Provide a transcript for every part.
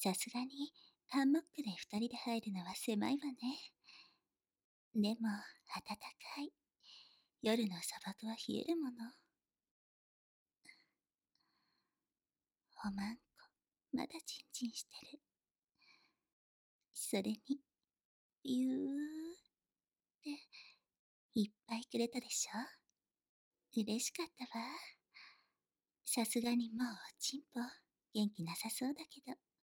さすがに、ハンモックで二人で入るのは狭いわね。でも、暖かい。夜の砂漠は冷えるもの。おまんこ、まだチンチンしてる。それに、ビューっていっぱいくれたでしょ。嬉しかったわ。さすがにもうおちんぽ、元気なさそうだけど。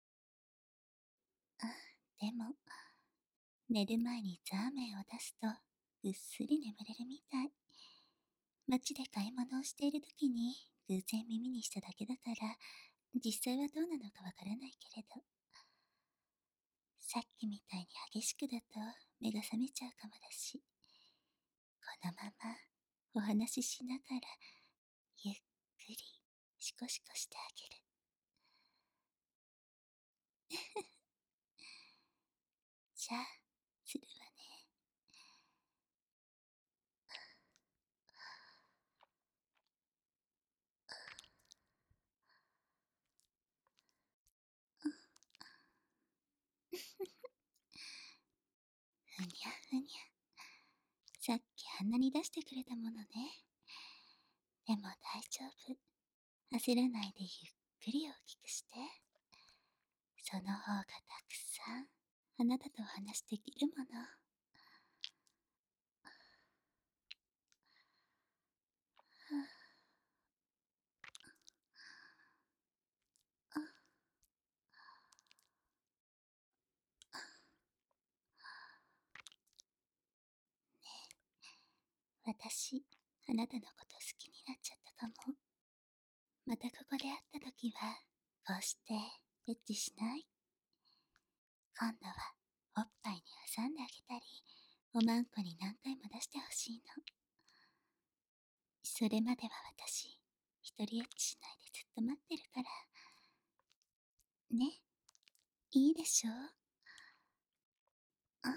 あ、でも、寝る前にザーメンを出すと、ぐっすり眠れるみたい。街で買い物をしている時に偶然耳にしただけだから、実際はどうなのかわからないけれど、さっきみたいに激しくだと目が覚めちゃうかもだし、このままお話ししながらゆっくりシコシコしてあげる。じゃあ、するわね。ふにゃふにゃ。さっきあんなに出してくれたものね。でも大丈夫。焦らないでゆっくり大きくして。その方がたくさんあなたとお話できるもの。私、あなたのこと好きになっちゃったかも。またここで会った時は、こうしてエッチしない？今度はおっぱいに挟んであげたり、おまんこに何回も出してほしいの。それまでは私、一人エッチしないでずっと待ってるから。ね、いいでしょ？うん。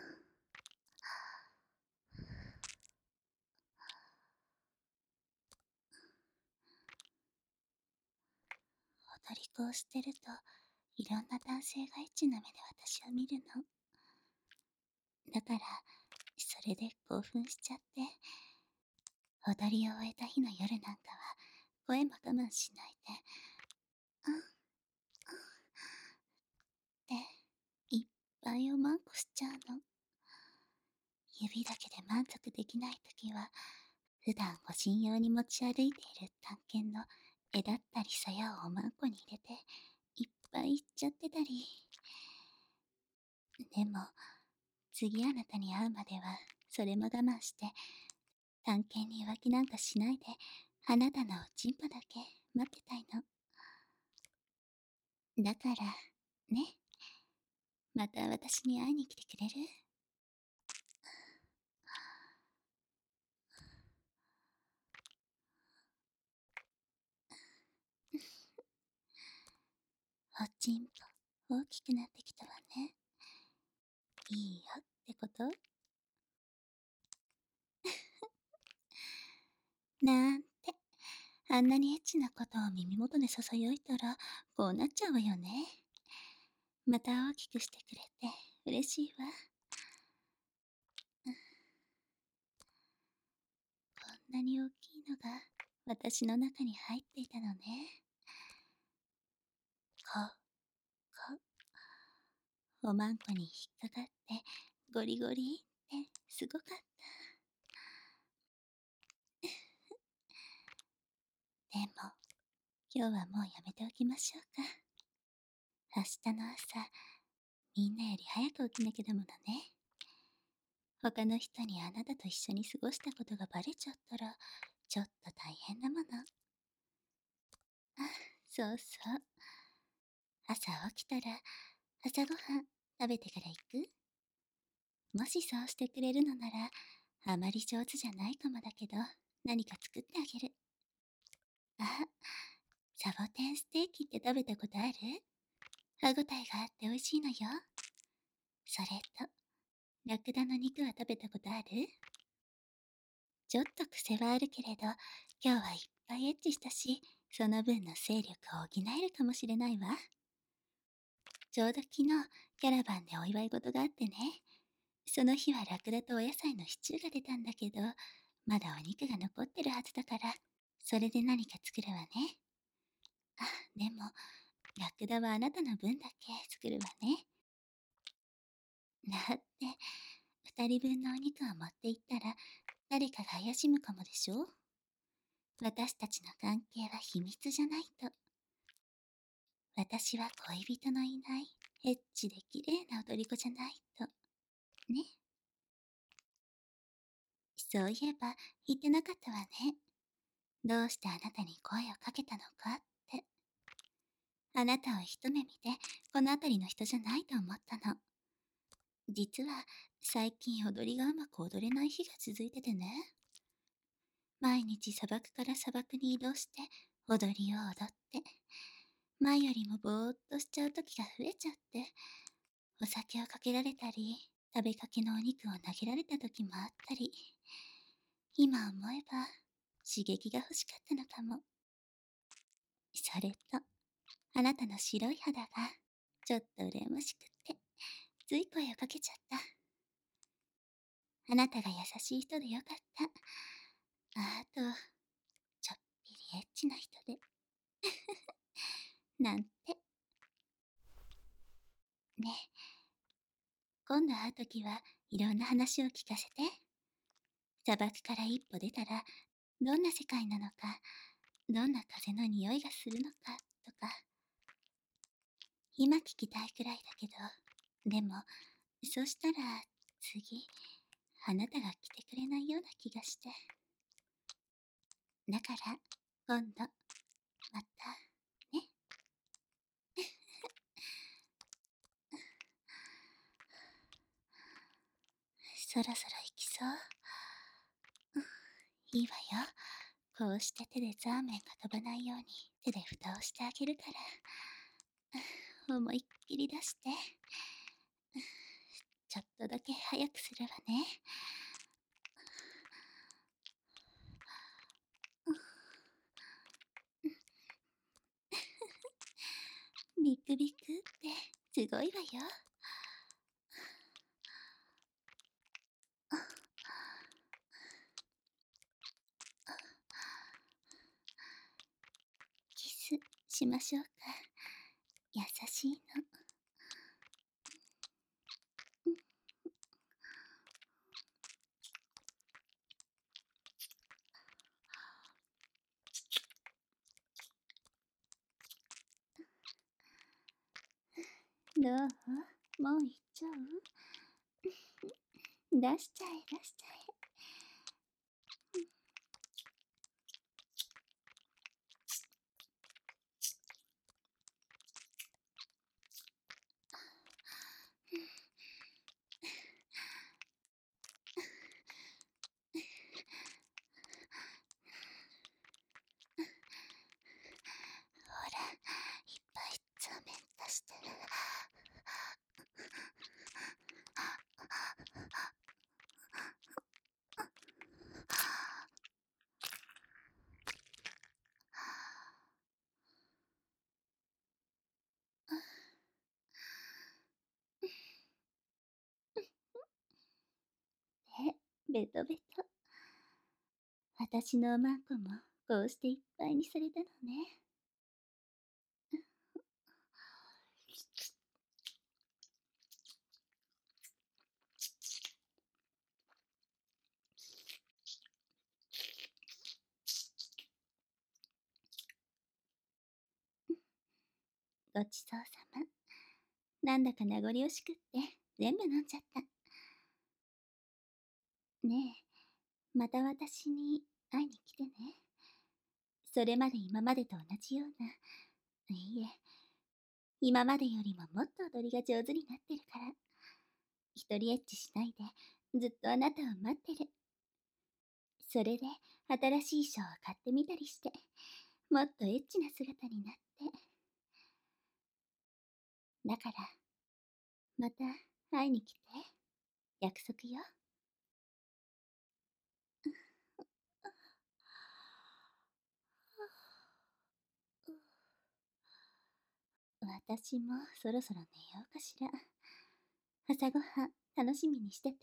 踊り子をしてると、いろんな男性がエッチな目で私を見るの。だから、それで興奮しちゃって、踊りを終えた日の夜なんかは、声も我慢しないで、うん、うんって、いっぱいおまんこしちゃうの。指だけで満足できないときは、普段護身用に持ち歩いている探検の絵だったりさやをおまんこに入れて、いっぱいいっちゃってたり。でも、次あなたに会うまでは、それも我慢して、探検に浮気なんかしないで、あなたのおちんぽだけ待ってたいの。だから、ね。また私に会いに来てくれる？おちんぽ、大きくなってきたわね。いいよってこと？なんて、あんなにエッチなことを耳元で囁いたら、こうなっちゃうわよね。また大きくしてくれて、嬉しいわ。こんなに大きいのが、私の中に入っていたのね。こ、おまんこに引っかかって、ゴリゴリってすごかった。でも、今日はもうやめておきましょうか。明日の朝、みんなより早く起きなきゃだものね。他の人にあなたと一緒に過ごしたことがバレちゃったら、ちょっと大変だもの。あ、そうそう。朝起きたら、朝ごはん食べてから行く？もしそうしてくれるのなら、あまり上手じゃないかもだけど、何か作ってあげる。あ、サボテンステーキって食べたことある？歯ごたえがあって美味しいのよ。それと、ラクダの肉は食べたことある？ちょっと癖はあるけれど、今日はいっぱいエッチしたし、その分の勢力を補えるかもしれないわ。 ちょうど昨日、キャラバンでお祝い事があってね。その日はラクダとお野菜のシチューが出たんだけど、まだお肉が残ってるはずだから、それで何か作るわね。あ、でも、ラクダはあなたの分だけ作るわね。だって、二人分のお肉を持って行ったら、誰かが怪しむかもでしょ。私たちの関係は秘密じゃないと。私は恋人のいない、エッチで綺麗な踊り子じゃないと。ね。そういえば、言ってなかったわね。どうしてあなたに声をかけたのかって。あなたを一目見て、この辺りの人じゃないと思ったの。実は、最近踊りがうまく踊れない日が続いててね。毎日砂漠から砂漠に移動して、踊りを踊って、前よりもぼーっとしちゃう時が増えちゃって、お酒をかけられたり、食べかけのお肉を投げられた時もあったり、今思えば、刺激が欲しかったのかも。それと、あなたの白い肌が、ちょっと羨ましくって、つい声をかけちゃった。あなたが優しい人でよかった。あと、ちょっぴりエッチな人で。なんて。ねえ、今度会うときはいろんな話を聞かせて。砂漠から一歩出たら、どんな世界なのか、どんな風の匂いがするのか、とか。今聞きたいくらいだけど、でも、そしたら、次、あなたが来てくれないような気がして。だから、今度、また、ね。そろそろ行きそう。いいわよ。こうして手でザーメンが飛ばないように手で蓋をしてあげるから。思いっきり出して。ちょっとだけ早くするわね。ビクビクってすごいわよ。キスしましょうか。優しいの。どう？もう行っちゃう？出しちゃえ出しちゃえ。ほら、いっぱいザーメン出してる。え、ベトベト。私のおまんこもこうしていっぱいにされたのね。ごちそうさま。なんだか名残惜しくって全部飲んじゃった。ねえ、また私に会いに来てね。それまで今までと同じような、いいえ、今までよりももっと踊りが上手になってるから。一人エッチしないで、ずっとあなたを待ってる。それで、新しい衣装を買ってみたりして、もっとエッチな姿になって。だから、また会いに来て。約束よ。 私もそろそろ寝ようかしら。朝ごはん楽しみにしてて。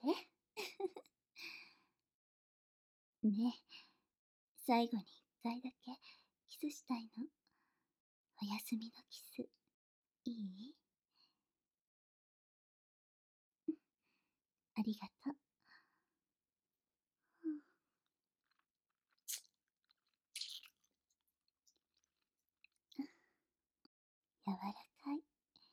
ねえ、最後に一回だけキスしたいの。お休みのキス、いい？ありがとう。うん、柔らかい。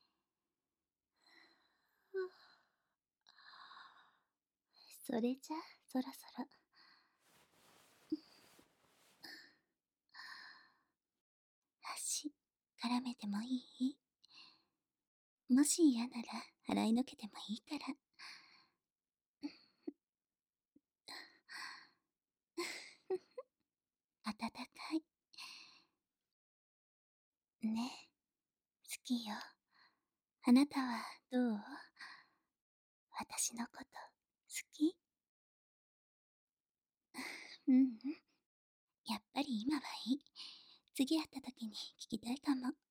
それじゃあ、そろそろ。足、絡めてもいい？もし嫌なら払いのけてもいいから。温かい。ねえ、好きよ。あなたはどう？私のこと好き？うんうん。やっぱり今はいい。次会った時に聞きたいかも。